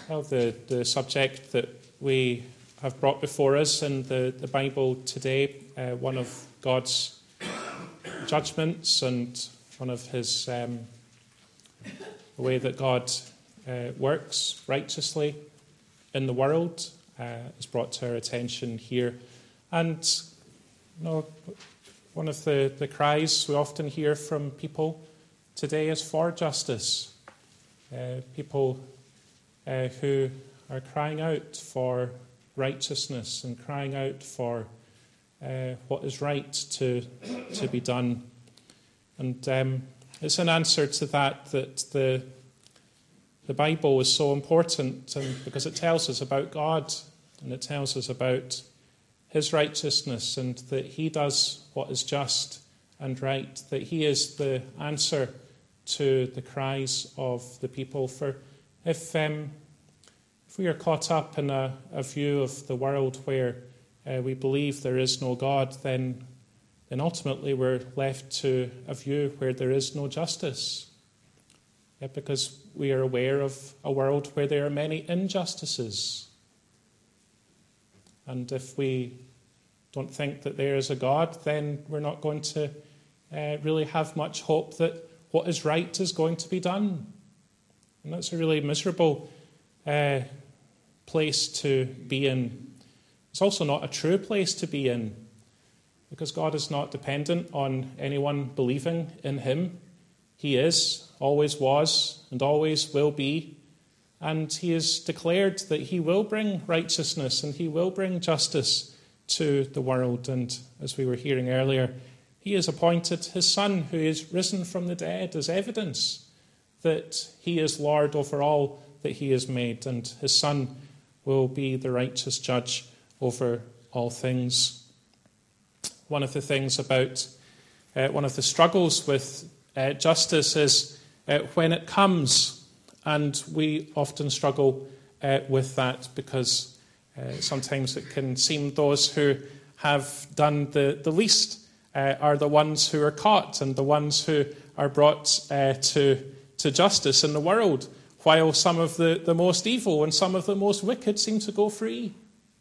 Well, the subject that we have brought before us in the Bible today, one of God's judgments and one of his the way that God works righteously in the world, is brought to our attention here. And one of the cries we often hear from people today is for justice. People who are crying out for righteousness and crying out for what is right to be done. And it's an answer to that the Bible is so important, and because it tells us about God and it tells us about his righteousness and that he does what is just and right, that he is the answer to the cries of the people. For if we are caught up in a view of the world where we believe there is no God, then ultimately we're left to a view where there is no justice. Because we are aware of a world where there are many injustices. And if we don't think that there is a God, then we're not going to really have much hope that what is right is going to be done. And that's a really miserable place to be in. It's also not a true place to be in, because God is not dependent on anyone believing in him. He is, always was, and always will be. And he has declared that he will bring righteousness and he will bring justice to the world. And as we were hearing earlier, he has appointed his Son, who is risen from the dead, as evidence that he is Lord over all that he has made, and his Son will be the righteous judge over all things. One of the things about one of the struggles with justice is when it comes, and we often struggle with that because sometimes it can seem those who have done the least are the ones who are caught and the ones who are brought to justice in the world, while some of the most evil and some of the most wicked seem to go free.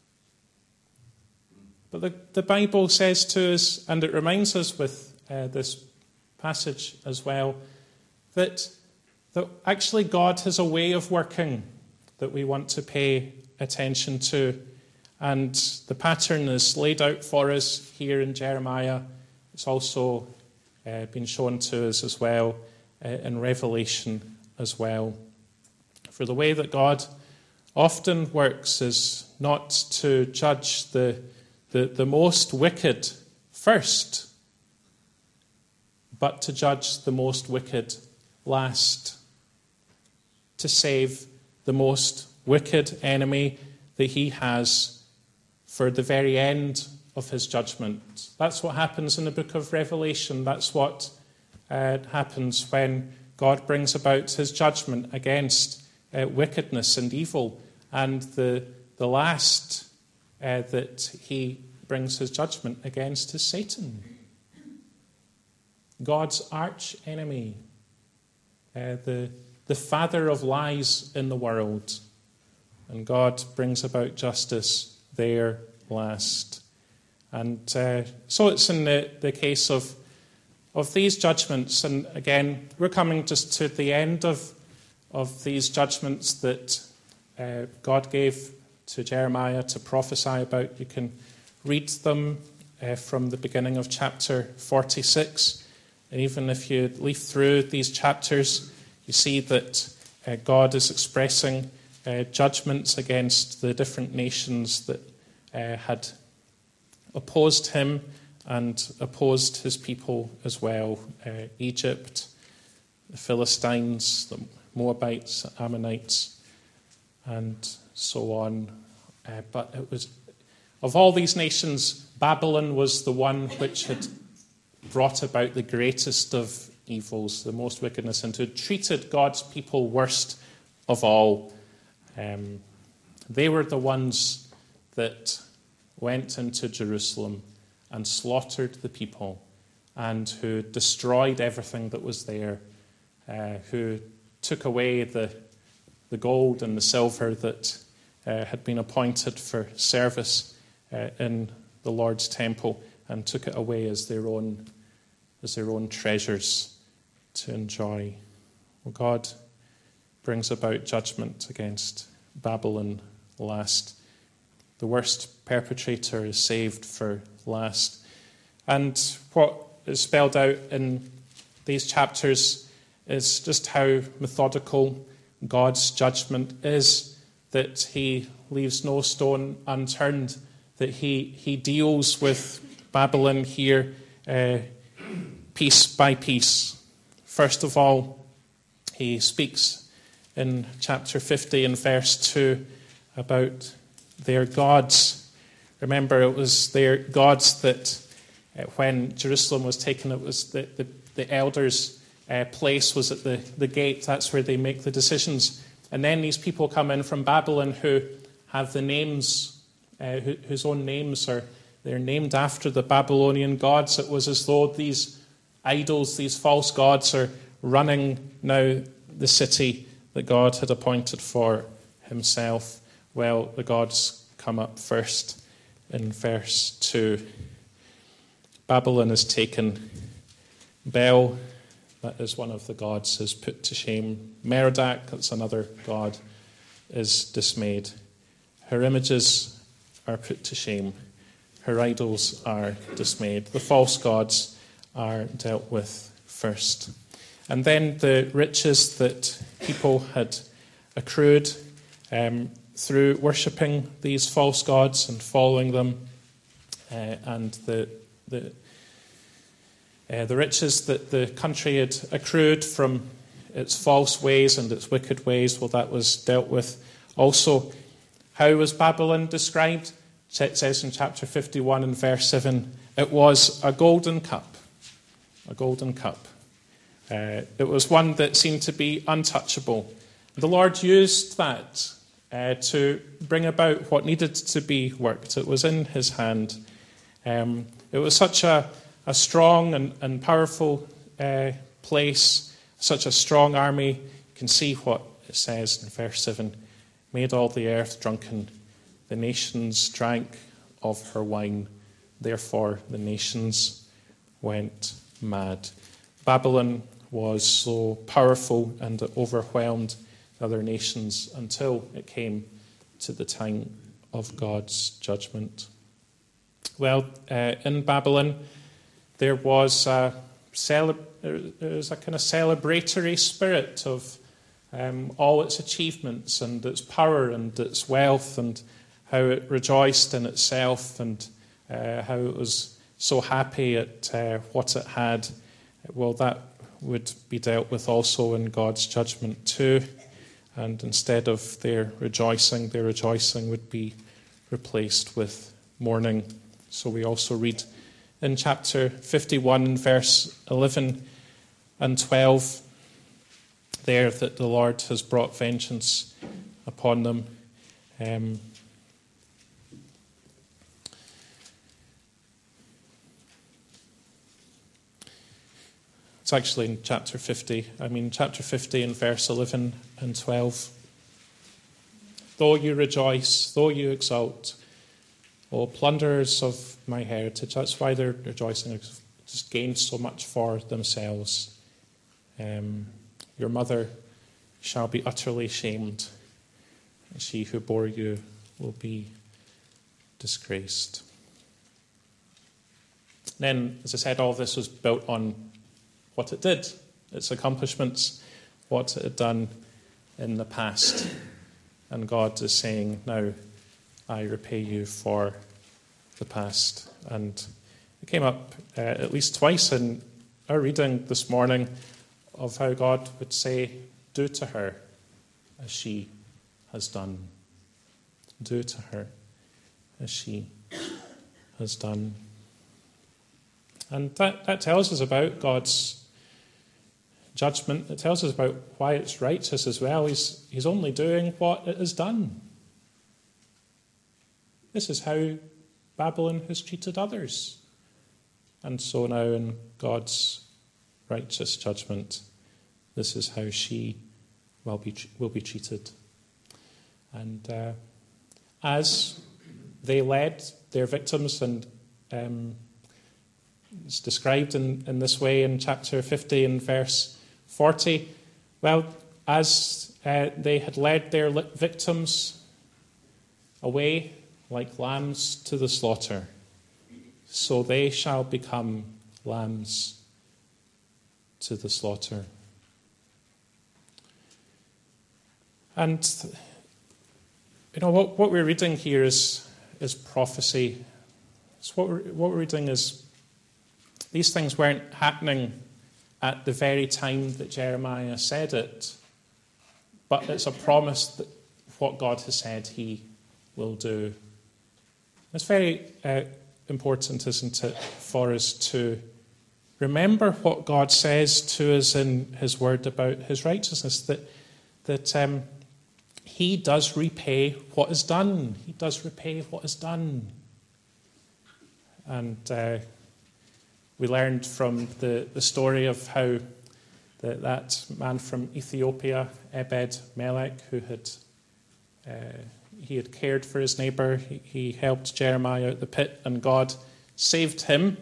But the Bible says to us, and it reminds us with this passage as well, that actually God has a way of working that we want to pay attention to. And the pattern is laid out for us here in Jeremiah. It's also been shown to us as well in Revelation as well. For the way that God often works is not to judge the most wicked first, but to judge the most wicked last, to save the most wicked enemy that he has for the very end of his judgment. That's what happens in the book of Revelation. That's what happens when God brings about his judgment against wickedness and evil. And the last that he brings his judgment against is Satan, God's arch enemy, the father of lies in the world. And God brings about justice there last. And so it's in the case of these judgments. And again, we're coming just to the end of these judgments that God gave to Jeremiah to prophesy about. You can read them from the beginning of chapter 46. And even if you leaf through these chapters, you see that God is expressing judgments against the different nations that had opposed him and opposed his people as well. Egypt, the Philistines, the Moabites, Ammonites, and so on. But it was, of all these nations, Babylon was the one which had brought about the greatest of evils, the most wickedness, and who treated God's people worst of all. They were the ones that went into Jerusalem and slaughtered the people, and who destroyed everything that was there, who took away the the gold and the silver that had been appointed for service in the Lord's temple, and took it away as their own treasures to enjoy. Well, God brings about judgment against Babylon last. The worst perpetrator is saved for last. And what is spelled out in these chapters is just how methodical God's judgment is, that he leaves no stone unturned, that he deals with Babylon here piece by piece. First of all, he speaks in chapter 50 and verse 2 about their gods. Remember, it was their gods that when Jerusalem was taken, it was the elders' place was at the gate. That's where they make the decisions. And then these people come in from Babylon who have the names, whose own names they're named after the Babylonian gods. It was as though these idols, these false gods, are running now the city that God had appointed for himself. Well, the gods come up first in verse 2. Babylon is taken. Bel, that is one of the gods, is put to shame. Merodach, that's another god, is dismayed. Her images are put to shame. Her idols are dismayed. The false gods are dealt with first. And then the riches that people had accrued through worshipping these false gods and following them, and the riches that the country had accrued from its false ways and its wicked ways, well, that was dealt with also. How was Babylon described? It says in chapter 51 and verse 7, it was a golden cup. A golden cup. It was one that seemed to be untouchable. The Lord used that to bring about what needed to be worked. It was in his hand. It was such a strong and powerful place, such a strong army. You can see what it says in verse 7. Made all the earth drunken. The nations drank of her wine. Therefore the nations went mad. Babylon was so powerful and it overwhelmed the other nations until it came to the time of God's judgment. Well, in Babylon, there was a kind of celebratory spirit of all its achievements and its power and its wealth, and how it rejoiced in itself, and how it was so happy at what it had. Well, that would be dealt with also in God's judgment too. And instead of their rejoicing would be replaced with mourning. So we also read in chapter 51, verse 11 and 12, there that the Lord has brought vengeance upon them. It's actually in chapter 50. Chapter 50 and verse 11 and 12. Though you rejoice, though you exult, O plunderers of my heritage. That's why they're rejoicing. They've just gained so much for themselves. Your mother shall be utterly shamed. And she who bore you will be disgraced. Then, as I said, all this was built on what it did, its accomplishments, what it had done in the past. And God is saying, now I repay you for the past. And it came up at least twice in our reading this morning of how God would say, do to her as she has done. Do to her as she has done. And that tells us about God's judgment. It tells us about why it's righteous as well. He's only doing what it has done. This is how Babylon has treated others. And so now in God's righteous judgment, this is how she will be treated. And as they led their victims, and it's described in this way in chapter 50 and verse 40, well, as they had led their victims away like lambs to the slaughter, so they shall become lambs to the slaughter. And what we're reading here is prophecy. So what we're reading is these things weren't happening at the very time that Jeremiah said it, but it's a promise that what God has said he will do. It's very important, isn't it, for us to remember what God says to us in his word about his righteousness, that he does repay what is done. He does repay what is done. And we learned from the story of how that man from Ethiopia, Ebed-Melech, who had cared for his neighbour. He helped Jeremiah out the pit, and God saved him.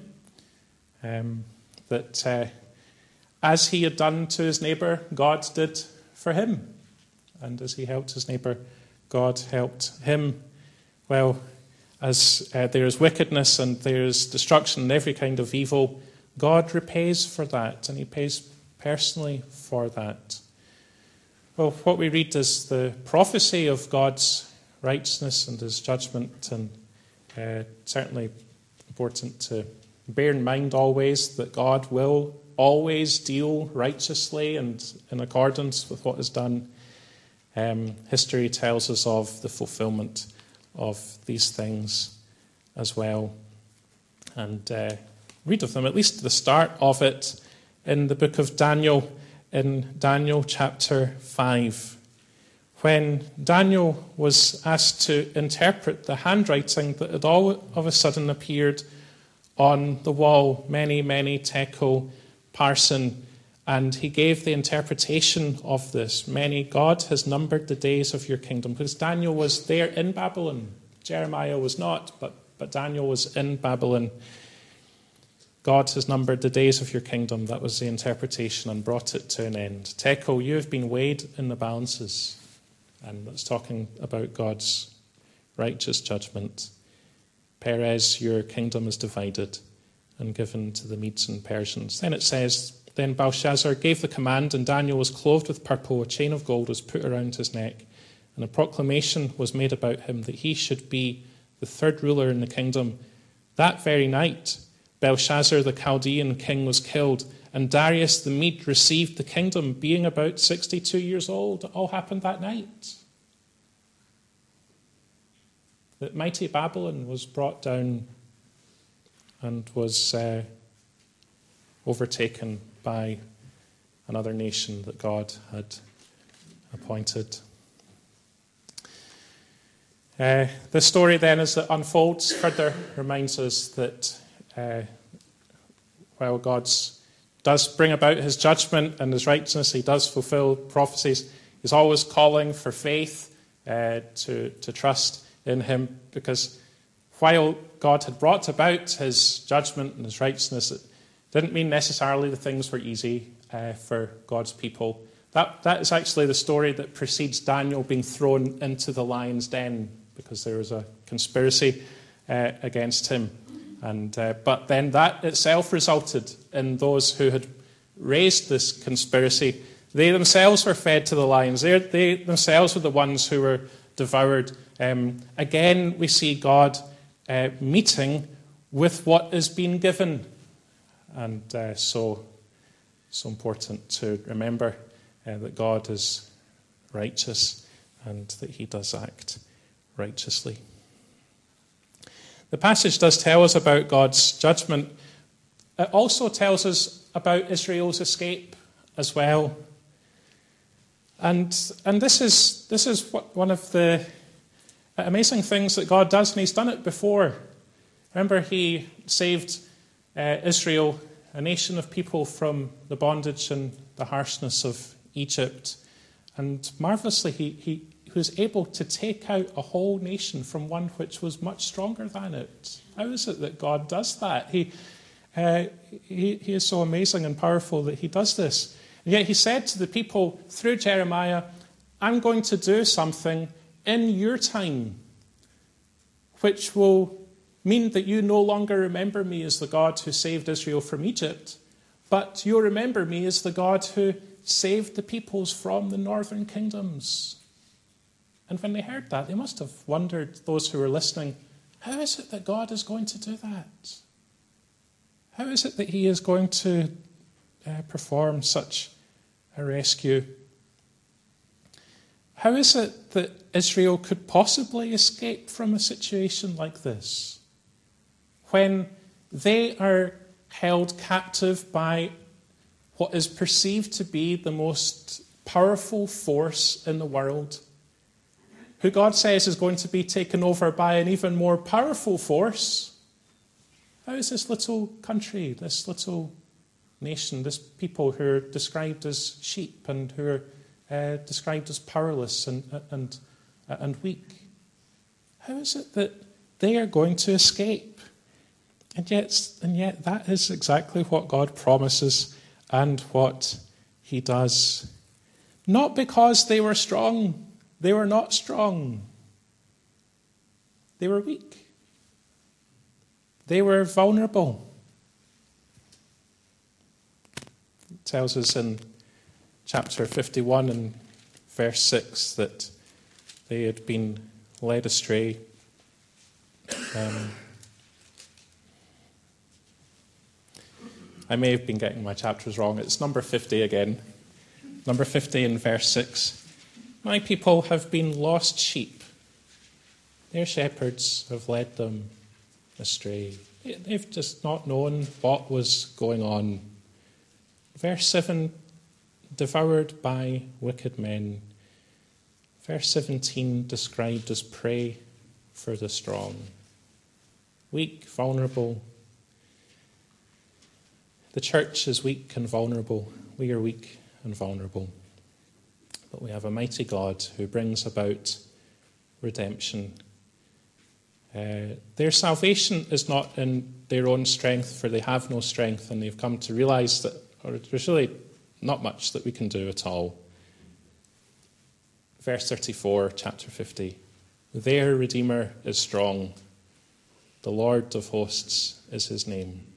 That as he had done to his neighbour, God did for him. And as he helped his neighbour, God helped him. Well, as there is wickedness and there is destruction and every kind of evil, God repays for that, and he pays personally for that. Well, what we read is the prophecy of God's righteousness and his judgment, and certainly important to bear in mind always that God will always deal righteously and in accordance with what is done. History tells us of the fulfillment of these things as well. And read of them, at least the start of it, in the book of Daniel, in Daniel chapter 5. When Daniel was asked to interpret the handwriting that had all of a sudden appeared on the wall, many, many tekel parsin, and he gave the interpretation of this. Many, God has numbered the days of your kingdom. Because Daniel was there in Babylon. Jeremiah was not, but Daniel was in Babylon. God has numbered the days of your kingdom. That was the interpretation, and brought it to an end. Tekel, you have been weighed in the balances. And that's talking about God's righteous judgment. Perez, your kingdom is divided and given to the Medes and Persians. Then it says, then Belshazzar gave the command, and Daniel was clothed with purple. A chain of gold was put around his neck, and a proclamation was made about him that he should be the third ruler in the kingdom. That very night, Belshazzar the Chaldean king was killed, and Darius the Mede received the kingdom, being about 62 years old. It all happened that night. That mighty Babylon was brought down and was overtaken by another nation that God had appointed. The story then, as it unfolds further, reminds us that while God does bring about his judgment and his righteousness, he does fulfill prophecies, he's always calling for faith to trust in him, because while God had brought about his judgment and his righteousness, it didn't mean necessarily the things were easy for God's people. That is actually the story that precedes Daniel being thrown into the lion's den, because there was a conspiracy against him. But then that itself resulted in those who had raised this conspiracy. They themselves were fed to the lions. They themselves were the ones who were devoured. Again, we see God meeting with what is being given. And so important to remember that God is righteous and that he does act righteously. The passage does tell us about God's judgment. It also tells us about Israel's escape as well. And this is one of the amazing things that God does, and he's done it before. Remember, he saved Israel, a nation of people, from the bondage and the harshness of Egypt. And marvelously, he was able to take out a whole nation from one which was much stronger than it. How is it that God does that? He is so amazing and powerful that he does this. And yet he said to the people through Jeremiah, I'm going to do something in your time, which will mean that you no longer remember me as the God who saved Israel from Egypt, but you'll remember me as the God who saved the peoples from the northern kingdoms. And when they heard that, they must have wondered, those who were listening, how is it that God is going to do that? How is it that he is going to perform such a rescue? How is it that Israel could possibly escape from a situation like this, when they are held captive by what is perceived to be the most powerful force in the world, who God says is going to be taken over by an even more powerful force? How is this little country, this little nation, this people who are described as sheep and who are described as powerless and weak, how is it that they are going to escape? And yet that is exactly what God promises and what he does. Not because they were strong. They were not strong. They were weak. They were vulnerable. It tells us in chapter 51 and verse 6 that they had been led astray. I may have been getting my chapters wrong. It's number 50 again. Number 50 in verse 6. My people have been lost sheep. Their shepherds have led them astray. They've just not known what was going on. Verse 7, devoured by wicked men. Verse 17, described as prey for the strong. Weak, vulnerable. The church is weak and vulnerable. We are weak and vulnerable. But we have a mighty God who brings about redemption. Their salvation is not in their own strength, for they have no strength, and they've come to realize that there's really not much that we can do at all. Verse 34, chapter 50. Their Redeemer is strong. The Lord of hosts is his name.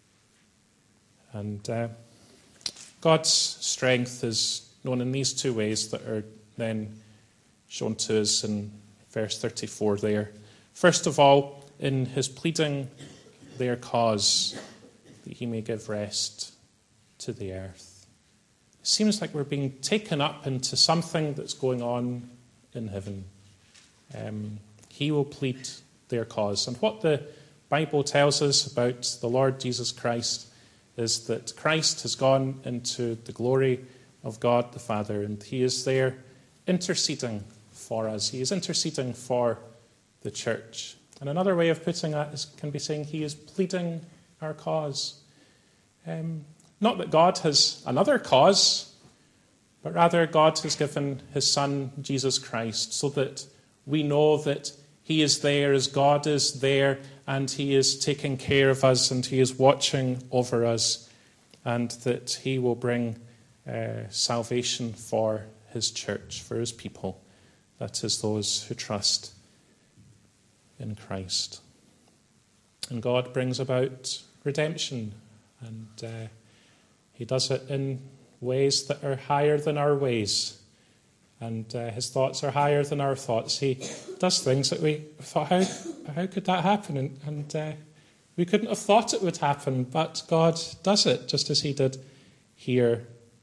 And God's strength is known in these two ways that are then shown to us in verse 34 there. First of all, in his pleading their cause, that he may give rest to the earth. It seems like we're being taken up into something that's going on in heaven. He will plead their cause. And what the Bible tells us about the Lord Jesus Christ is that Christ has gone into the glory of God the Father, and he is there interceding for us. He is interceding for the church. And another way of putting that can be saying he is pleading our cause. Not that God has another cause, but rather God has given his Son, Jesus Christ, so that we know that he is there as God is there, and he is taking care of us, and he is watching over us, and that he will bring salvation for his church, for his people. That is those who trust in Christ. And God brings about redemption, and he does it in ways that are higher than our ways. And his thoughts are higher than our thoughts. He does things that we thought, how could that happen? And we couldn't have thought it would happen, but God does it, just as he did here.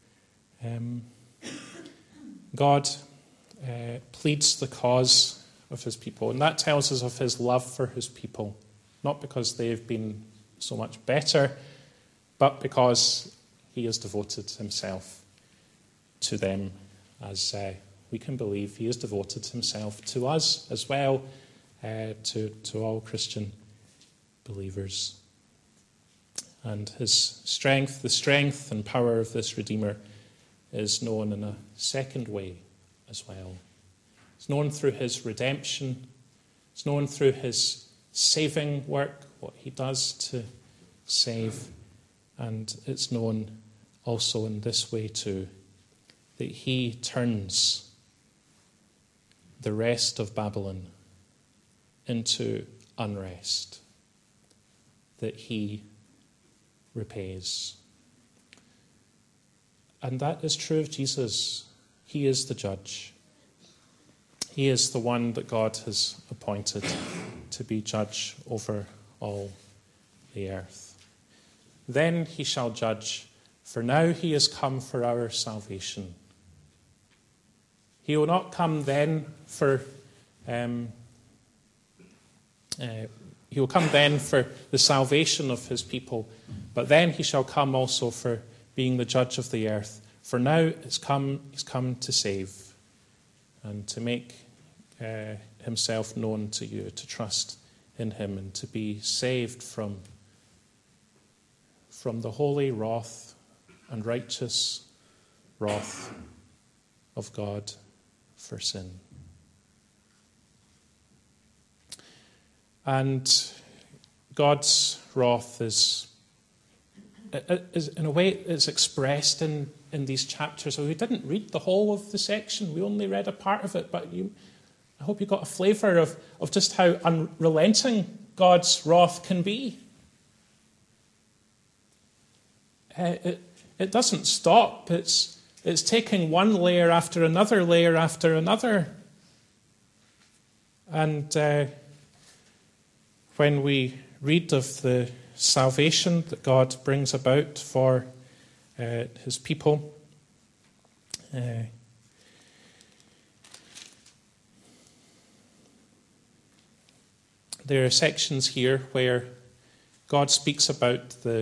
God pleads the cause of his people, and that tells us of his love for his people, not because they've been so much better, but because he has devoted himself to them, as we can believe he has devoted himself to us as well, to all Christian believers. And his strength, the strength and power of this Redeemer, is known in a second way as well. It's known through his redemption. It's known through his saving work, what he does to save. And it's known also in this way too, that he turns the rest of Babylon into unrest, that he repays. And that is true of Jesus. He is the judge. He is the one that God has appointed to be judge over all the earth. Then he shall judge, for now he is come for our salvation. He will not come then for he will come then for the salvation of his people, but then he shall come also for being the judge of the earth. For now he's come to save and to make himself known to you, to trust in him and to be saved from the holy wrath and righteous wrath of God for sin. And God's wrath is in a way, it's expressed in these chapters. We didn't read the whole of the section. We only read a part of it, but I hope you got a flavour of just how unrelenting God's wrath can be. It doesn't stop. It's taking one layer after another layer after another. And when we read of the salvation that God brings about for his people, there are sections here where God speaks about the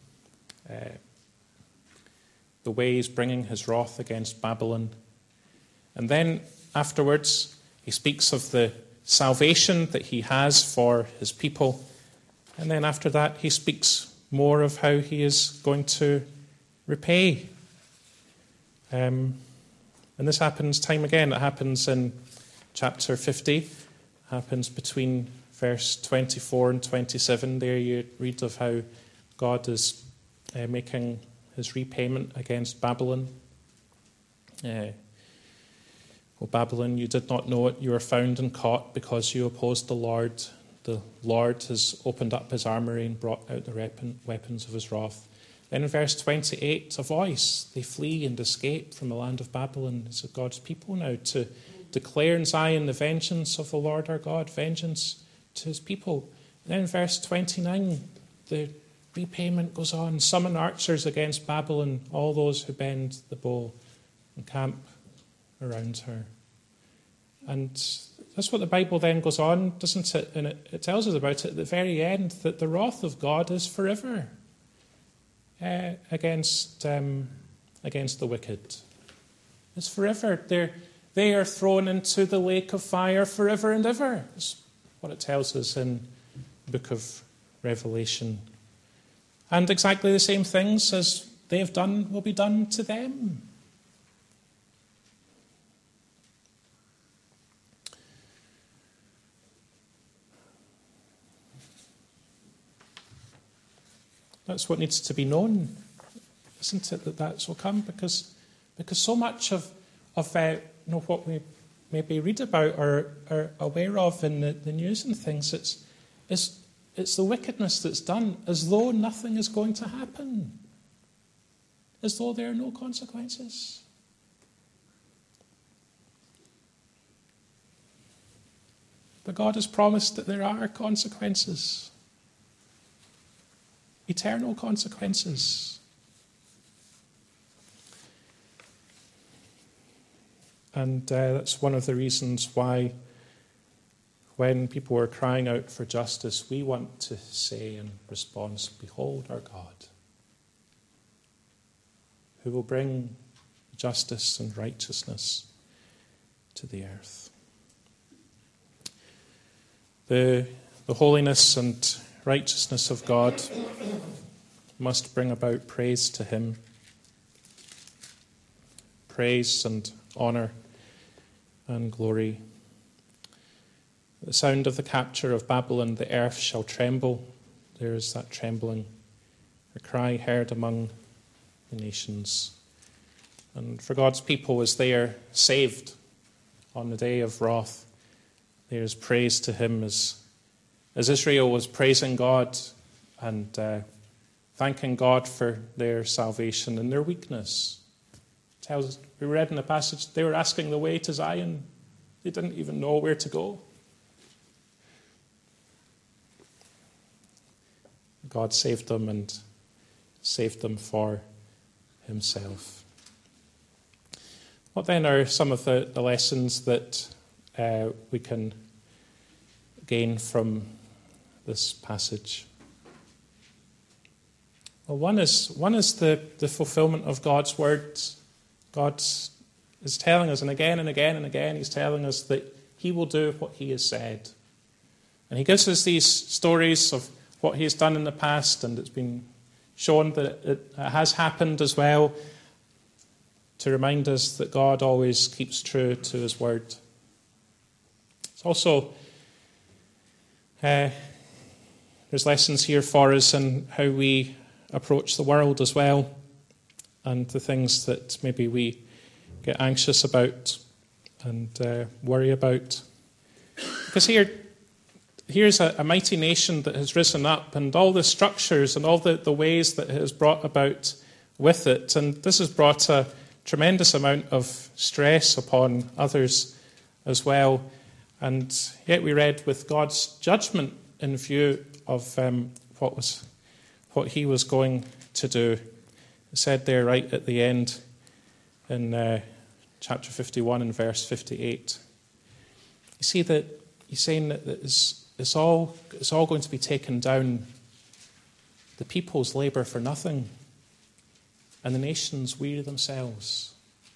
way he's bringing his wrath against Babylon. And then afterwards, he speaks of the salvation that he has for his people. And then after that, he speaks more of how he is going to repay. And this happens time again. It happens in chapter 50. It happens between verse 24 and 27. There you read of how God is making his repayment against Babylon. O Babylon, you did not know it. You were found and caught because you opposed the Lord. The Lord has opened up his armoury and brought out the weapons of his wrath. Then in verse 28, a voice. They flee and escape from the land of Babylon. It's God's people now to declare in Zion the vengeance of the Lord our God, vengeance to his people. And then in verse 29, the repayment goes on. Summon archers against Babylon, all those who bend the bow and camp around her. And that's what the Bible then goes on, doesn't it? And it tells us about it at the very end, that the wrath of God is forever against the wicked. It's forever. They are thrown into the lake of fire forever and ever. That's what it tells us in the book of Revelation. And exactly the same things as they have done will be done to them. That's what needs to be known, isn't it? That's will come because so much of what we maybe read about or are aware of in the news and things, it's the wickedness that's done as though nothing is going to happen, as though there are no consequences. But God has promised that there are consequences. Eternal consequences. And that's one of the reasons why when people are crying out for justice, we want to say in response, behold our God, who will bring justice and righteousness to the earth. The holiness and righteousness of God must bring about praise to him, praise and honour and glory. At the sound of the capture of Babylon, the earth shall tremble. There is that trembling, a cry heard among the nations. And for God's people, as they are saved on the day of wrath, there is praise to him as Israel was praising God and thanking God for their salvation and their weakness. We read in the passage, they were asking the way to Zion. They didn't even know where to go. God saved them and saved them for himself. What then are some of the lessons that we can gain from this passage? Well, one is the fulfillment of God's words. God is telling us, and again and again and again, he's telling us that he will do what he has said. And he gives us these stories of what he has done in the past, and it's been shown that it has happened as well, to remind us that God always keeps true to his word. It's also, there's lessons here for us in how we approach the world as well, and the things that maybe we get anxious about and worry about. Because here's a mighty nation that has risen up, and all the structures and all the ways that it has brought about with it. And this has brought a tremendous amount of stress upon others as well. And yet we read with God's judgment in view of what he was going to do. It said there right at the end in chapter 51 and verse 58. You see that he's saying that it's all going to be taken down. The peoples labour for nothing, and the nations weary themselves.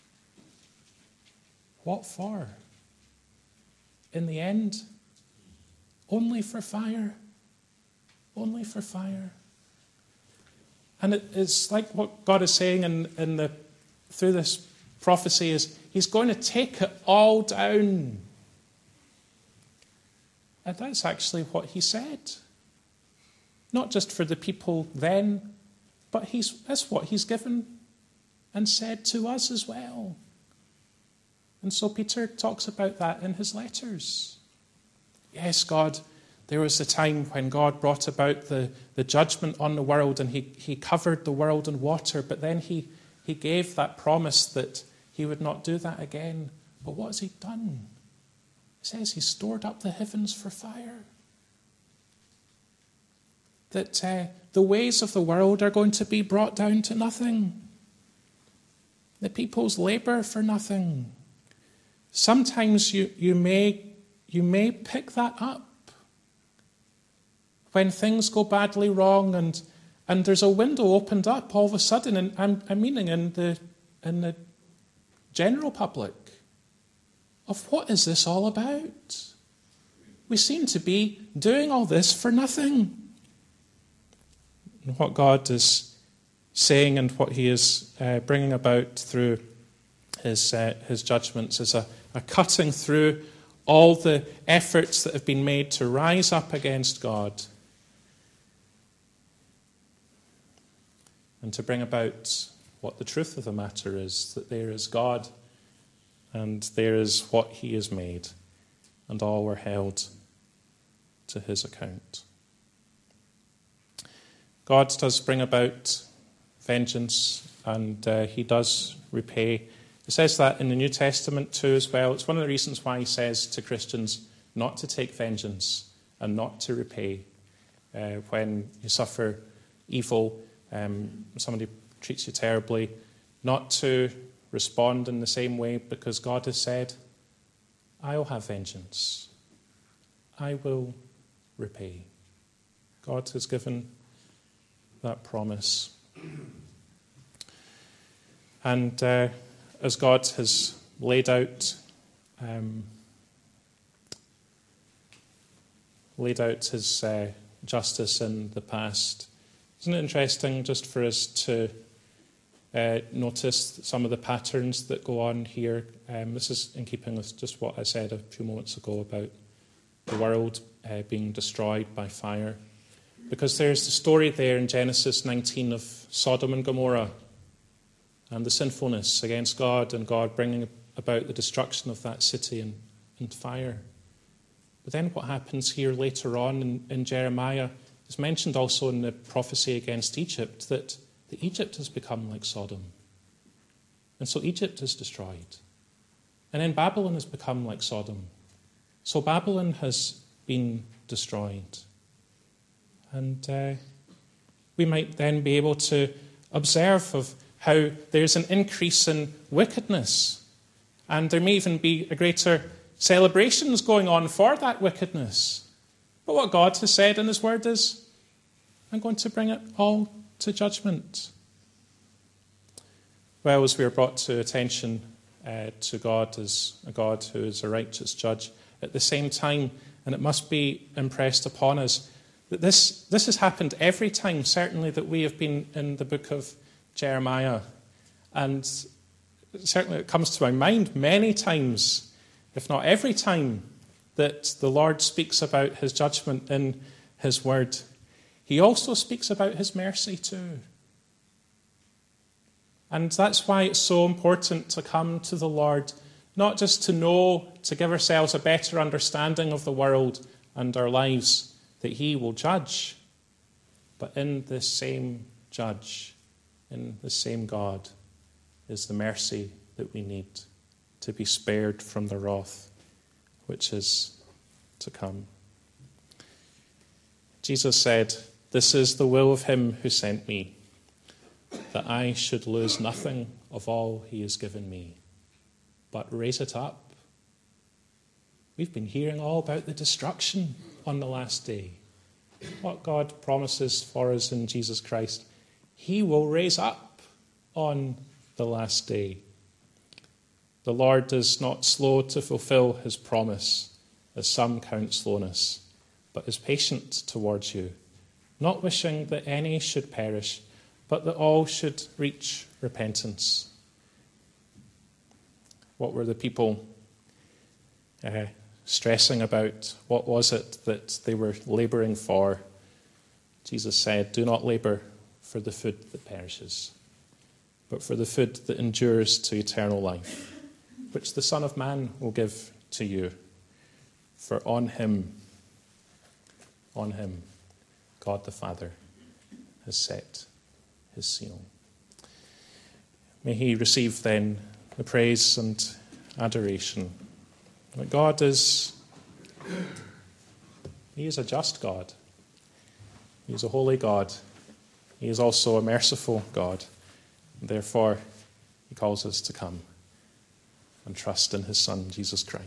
What for? In the end, only for fire. Only for fire. And it's like what God is saying through this prophecy is he's going to take it all down. And that's actually what he said. Not just for the people then, but that's what he's given and said to us as well. And so Peter talks about that in his letters. Yes, God, there was a time when God brought about the judgment on the world, and he covered the world in water, but then he gave that promise that he would not do that again. But what has he done? It says he stored up the heavens for fire. That the ways of the world are going to be brought down to nothing. The people's labour for nothing. Sometimes you may pick that up when things go badly wrong and there's a window opened up all of a sudden, and I'm meaning in the general public, of what is this all about? We seem to be doing all this for nothing. And what God is saying and what he is bringing about through his judgments is a cutting through all the efforts that have been made to rise up against God and to bring about what the truth of the matter is, that there is God and there is what he has made, and all were held to his account. God does bring about vengeance, and he does repay. It says that in the New Testament too as well. It's one of the reasons why he says to Christians not to take vengeance and not to repay. When you suffer evil, somebody treats you terribly, not to respond in the same way, because God has said, I'll have vengeance. I will repay. God has given that promise. And as God has laid out his justice in the past, isn't it interesting just for us to notice some of the patterns that go on here. This is in keeping with just what I said a few moments ago about the world being destroyed by fire. Because there's the story there in Genesis 19 of Sodom and Gomorrah and the sinfulness against God and God bringing about the destruction of that city and fire. But then what happens here later on in Jeremiah is mentioned also in the prophecy against Egypt, that Egypt has become like Sodom. And so Egypt is destroyed. And then Babylon has become like Sodom. So Babylon has been destroyed. And we might then be able to observe of how there's an increase in wickedness. And there may even be a greater celebrations going on for that wickedness. But what God has said in his word is, I'm going to bring it all to judgment. Well, as we are brought to attention to God as a God who is a righteous judge, at the same time, and it must be impressed upon us, that this has happened every time, certainly, that we have been in the book of Jeremiah. And certainly it comes to my mind many times, if not every time, that the Lord speaks about his judgment in his word. He also speaks about his mercy too. And that's why it's so important to come to the Lord, not just to know, to give ourselves a better understanding of the world and our lives, that he will judge, but in this same judge, in the same God, is the mercy that we need to be spared from the wrath which is to come. Jesus said, "This is the will of him who sent me, that I should lose nothing of all he has given me, but raise it up." We've been hearing all about the destruction on the last day. What God promises for us in Jesus Christ, he will raise up on the last day. The Lord is not slow to fulfill his promise, as some count slowness, but is patient towards you, not wishing that any should perish, but that all should reach repentance. What were the people stressing about? What was it that they were labouring for? Jesus said, "Do not labour for the food that perishes, but for the food that endures to eternal life, which the Son of Man will give to you. For on him, God the Father has set his seal." May he receive then the praise and adoration. That God is, he is a just God. He is a holy God. He is also a merciful God. And therefore, he calls us to come and trust in his Son, Jesus Christ.